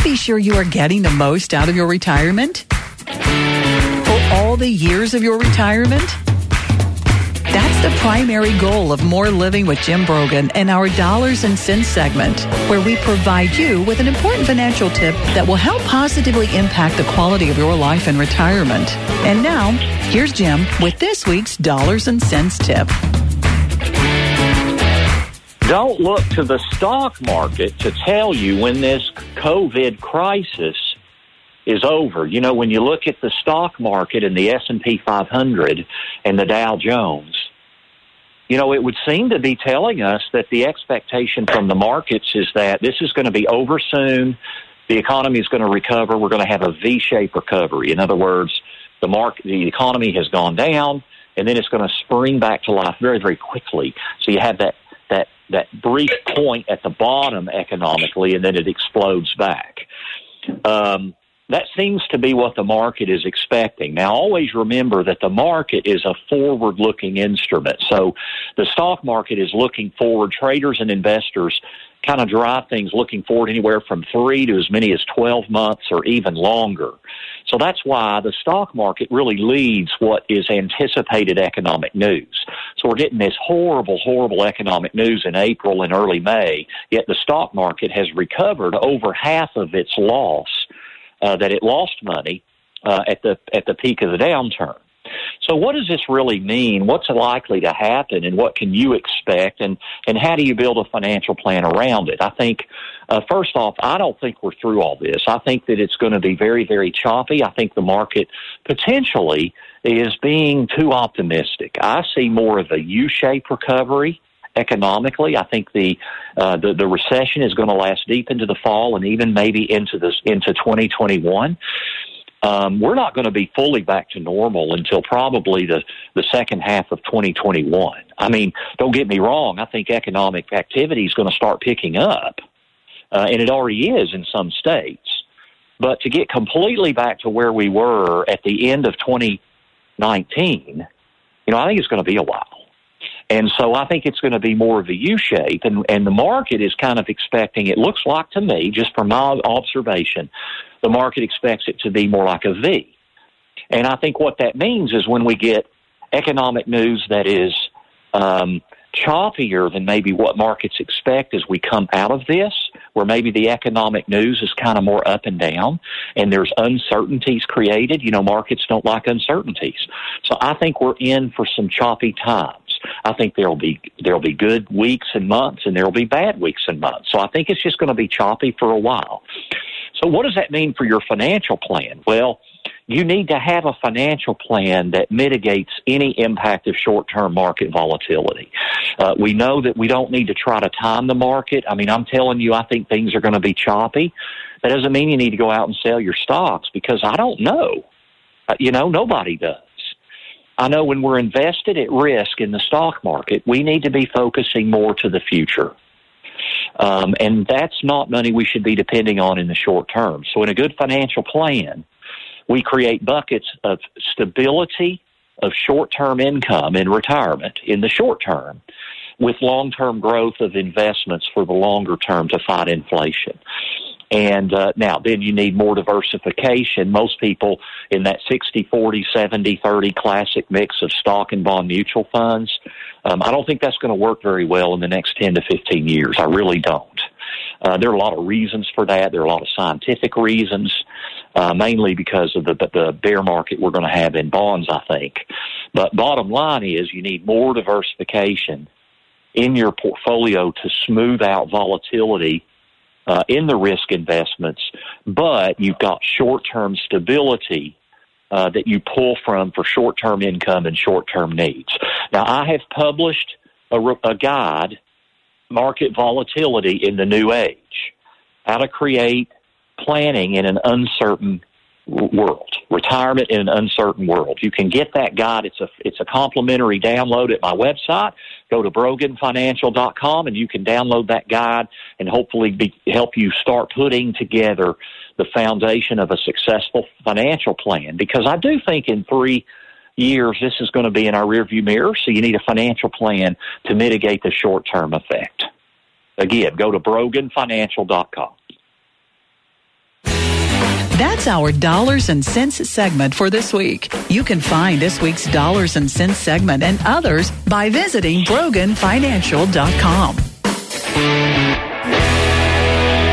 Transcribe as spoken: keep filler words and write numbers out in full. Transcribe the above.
to be sure you are getting the most out of your retirement? For all the years of your retirement? That's the primary goal of More Living with Jim Brogan and our Dollars and Cents segment, where we provide you with an important financial tip that will help positively impact the quality of your life in retirement. And now, here's Jim with this week's Dollars and Cents tip. Don't look to the stock market to tell you when this COVID crisis is over. You know, when you look at the stock market and the S and P five hundred and the Dow Jones, you know, it would seem to be telling us that the expectation from the markets is that this is going to be over soon. The economy is going to recover. We're going to have a V-shaped recovery. In other words, the market, the economy has gone down, and then it's going to spring back to life very, very quickly. So you have that that that brief point at the bottom economically, and then it explodes back. Um, that seems to be what the market is expecting. Now, always remember that the market is a forward-looking instrument. So the stock market is looking forward. Traders and investors kind of drive things looking forward anywhere from three to as many as twelve months or even longer. So that's why the stock market really leads what is anticipated economic news. So we're getting this horrible, horrible economic news in April and early May, yet the stock market has recovered over half of its loss, uh, that it lost money uh, at the at the peak of the downturn. So what does this really mean? What's likely to happen, and what can you expect, and, and how do you build a financial plan around it? I think, uh, first off, I don't think we're through all this. I think that it's going to be very, very choppy. I think the market potentially is being too optimistic. I see more of a U-shaped recovery economically. I think the, uh, the the recession is going to last deep into the fall and even maybe into this into twenty twenty-one. Um, we're not going to be fully back to normal until probably the, the second half of twenty twenty-one. I mean, don't get me wrong. I think economic activity is going to start picking up, uh, and it already is in some states. But to get completely back to where we were at the end of twenty nineteen, you know, I think it's going to be a while. And so I think it's going to be more of a U-shape, and, and the market is kind of expecting, it looks like to me, just from my observation, the market expects it to be more like a V. And I think what that means is when we get economic news that is um, choppier than maybe what markets expect as we come out of this, where maybe the economic news is kind of more up and down and there's uncertainties created. You know, markets don't like uncertainties. So I think we're in for some choppy times. I think there'll be there'll be good weeks and months, and there'll be bad weeks and months. So I think it's just going to be choppy for a while. So what does that mean for your financial plan? Well, you need to have a financial plan that mitigates any impact of short-term market volatility. Uh, we know that we don't need to try to time the market. I mean, I'm telling you, I think things are going to be choppy. That doesn't mean you need to go out and sell your stocks, because I don't know. Uh, you know, nobody does. I know when we're invested at risk in the stock market, we need to be focusing more to the future. Um, and that's not money we should be depending on in the short term. So in a good financial plan, we create buckets of stability of short-term income in retirement in the short term, with long-term growth of investments for the longer term to fight inflation. And uh, now, then you need more diversification. Most people in that sixty forty, seventy thirty classic mix of stock and bond mutual funds, um, I don't think that's going to work very well in the next ten to fifteen years. I really don't. Uh, there are a lot of reasons for that. There are a lot of scientific reasons, uh, mainly because of the, the bear market we're going to have in bonds, I think. But bottom line is you need more diversification in your portfolio to smooth out volatility Uh, in the risk investments, but you've got short-term stability uh, that you pull from for short-term income and short-term needs. Now, I have published a, a guide, Market Volatility in the New Age, how to create planning in an uncertain world, retirement in an uncertain world. You can get that guide. It's a it's a complimentary download at my website. Go to brogan financial dot com and you can download that guide and hopefully be, help you start putting together the foundation of a successful financial plan. Because I do think in three years this is going to be in our rearview mirror, so you need a financial plan to mitigate the short-term effect. Again, go to brogan financial dot com. That's our Dollars and Cents segment for this week. You can find this week's Dollars and Cents segment and others by visiting Brogan Financial dot com.